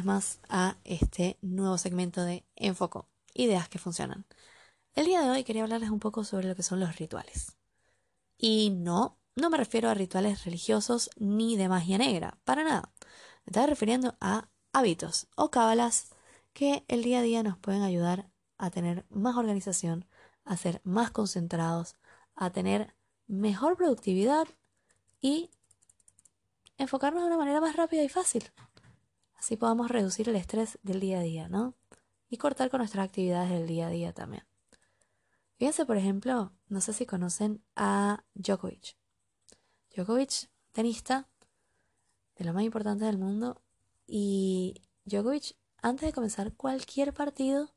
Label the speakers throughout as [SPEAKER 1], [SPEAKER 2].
[SPEAKER 1] más a este nuevo segmento de Enfoco, ideas que funcionan. El día de hoy quería hablarles un poco sobre lo que son los rituales. Y no me refiero a rituales religiosos ni de magia negra, para nada. Me estaba refiriendo a hábitos o cábalas que el día a día nos pueden ayudar a tener más organización, a ser más concentrados, a tener mejor productividad y enfocarnos de una manera más rápida y fácil. Así podamos reducir el estrés del día a día, ¿no? Y cortar con nuestras actividades del día a día también. Fíjense, por ejemplo, no sé si conocen a Djokovic. Djokovic, tenista, de lo más importante del mundo. Y Djokovic, antes de comenzar cualquier partido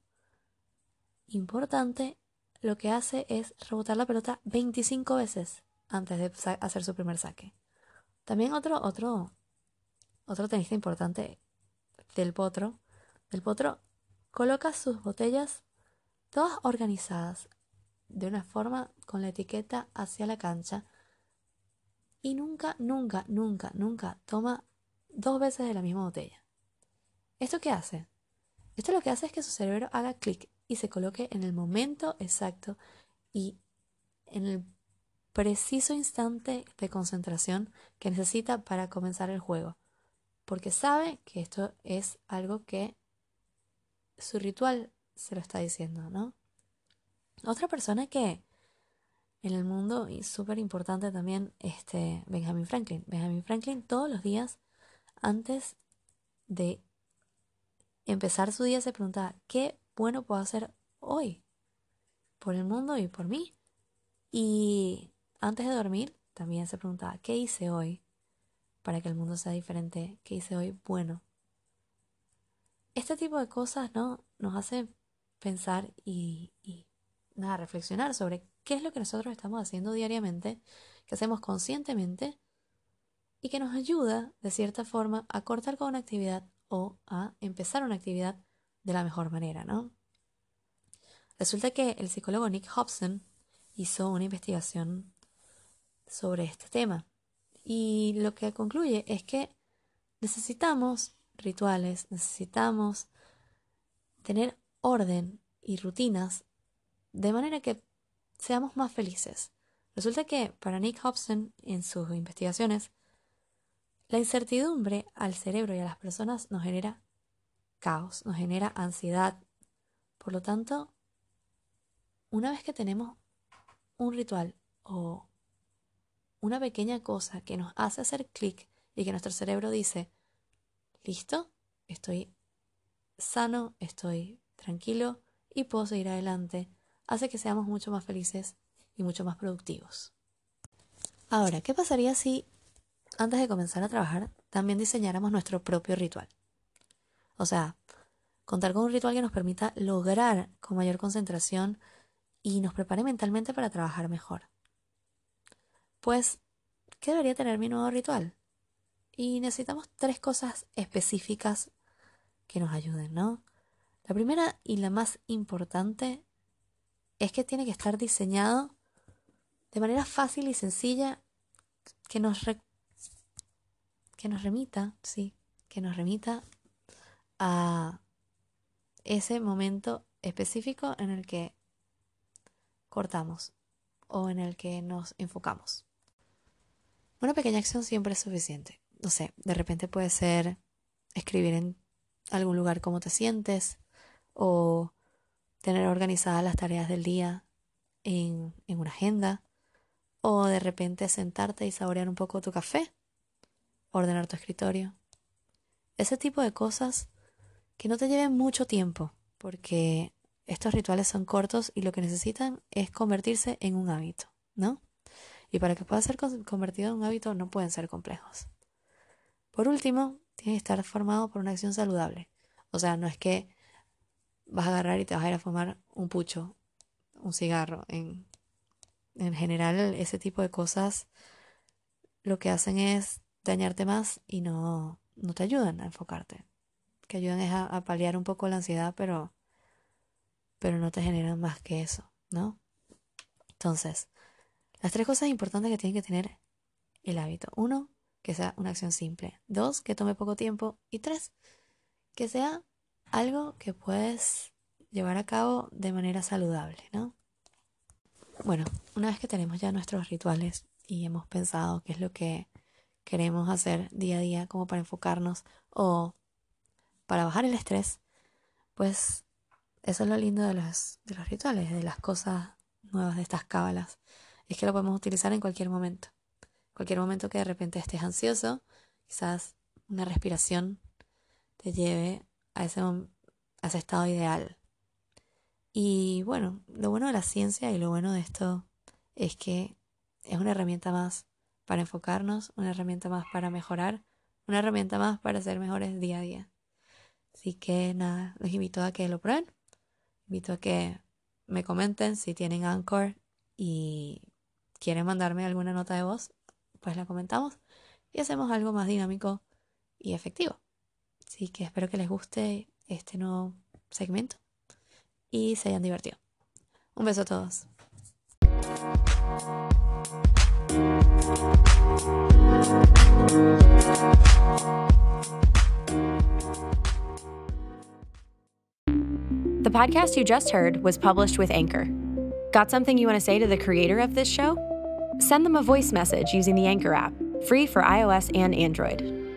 [SPEAKER 1] importante, lo que hace es rebotar la pelota 25 veces antes de hacer su primer saque. También otro tenista importante, Del Potro, coloca sus botellas todas organizadas de una forma con la etiqueta hacia la cancha y nunca toma 2 veces de la misma botella. ¿Esto qué hace? Esto lo que hace es que su cerebro haga clic y se coloque en el momento exacto y en el preciso instante de concentración que necesita para comenzar el juego. Porque sabe que esto es algo que su ritual se lo está diciendo, ¿no? Otra persona que en el mundo, y súper importante también, Benjamin Franklin. Benjamin Franklin todos los días, antes de empezar su día, se preguntaba, ¿qué bueno puedo hacer hoy? Por el mundo y por mí. Y antes de dormir, también se preguntaba, ¿qué hice hoy para que el mundo sea diferente? ¿Qué hice hoy bueno? Este tipo de cosas, ¿no?, nos hace pensar y nada, reflexionar sobre qué es lo que nosotros estamos haciendo diariamente, que hacemos conscientemente y que nos ayuda, de cierta forma, a cortar con una actividad o a empezar una actividad de la mejor manera, ¿no? Resulta que el psicólogo Nick Hobson hizo una investigación sobre este tema y lo que concluye es que necesitamos rituales, necesitamos tener orden y rutinas de manera que seamos más felices. Resulta que para Nick Hobson, en sus investigaciones, la incertidumbre al cerebro y a las personas nos genera caos, nos genera ansiedad. Por lo tanto, una vez que tenemos un ritual o una pequeña cosa que nos hace hacer clic y que nuestro cerebro dice, listo, estoy sano, estoy tranquilo y puedo seguir adelante, hace que seamos mucho más felices y mucho más productivos. Ahora, ¿qué pasaría si antes de comenzar a trabajar también diseñáramos nuestro propio ritual? O sea, contar con un ritual que nos permita lograr con mayor concentración y nos prepare mentalmente para trabajar mejor. Pues, ¿qué debería tener mi nuevo ritual? Y necesitamos 3 cosas específicas que nos ayuden, ¿no? La primera y la más importante es que tiene que estar diseñado de manera fácil y sencilla que que nos remita, sí, que nos remita a ese momento específico en el que cortamos o en el que nos enfocamos. Una pequeña acción siempre es suficiente. No sé, de repente puede ser escribir en algún lugar cómo te sientes o tener organizadas las tareas del día en una agenda o de repente sentarte y saborear un poco tu café, ordenar tu escritorio. Ese tipo de cosas que no te lleven mucho tiempo porque estos rituales son cortos y lo que necesitan es convertirse en un hábito, ¿no? Y para que pueda ser convertido en un hábito no pueden ser complejos. Por último, tiene que estar formado por una acción saludable. O sea, no es que vas a agarrar y te vas a ir a fumar un pucho, un cigarro. En general, ese tipo de cosas lo que hacen es dañarte más y no te ayudan a enfocarte. Que ayudan es a paliar un poco la ansiedad, pero no te generan más que eso, ¿no? Entonces, las 3 cosas importantes que tiene que tener el hábito. 1, que sea una acción simple. 2, que tome poco tiempo. Y 3, que sea algo que puedes llevar a cabo de manera saludable, ¿no? Bueno, una vez que tenemos ya nuestros rituales y hemos pensado qué es lo que queremos hacer día a día como para enfocarnos o para bajar el estrés, pues eso es lo lindo de los rituales, de las cosas nuevas, de estas cábalas. Es que lo podemos utilizar en cualquier momento. Cualquier momento que de repente estés ansioso, quizás una respiración te lleve a ese estado ideal. Y bueno, lo bueno de la ciencia y lo bueno de esto es que es una herramienta más para enfocarnos, una herramienta más para mejorar, una herramienta más para ser mejores día a día. Así que nada, los invito a que lo prueben. Invito a que me comenten si tienen Anchor y quieren mandarme alguna nota de voz, pues la comentamos y hacemos algo más dinámico y efectivo. Así que espero que les guste este nuevo segmento y se hayan divertido. Un beso a todos.
[SPEAKER 2] The podcast you just heard was published with Anchor. Got something you want to say to the creator of this show? Send them a voice message using the Anchor app, free for iOS and Android.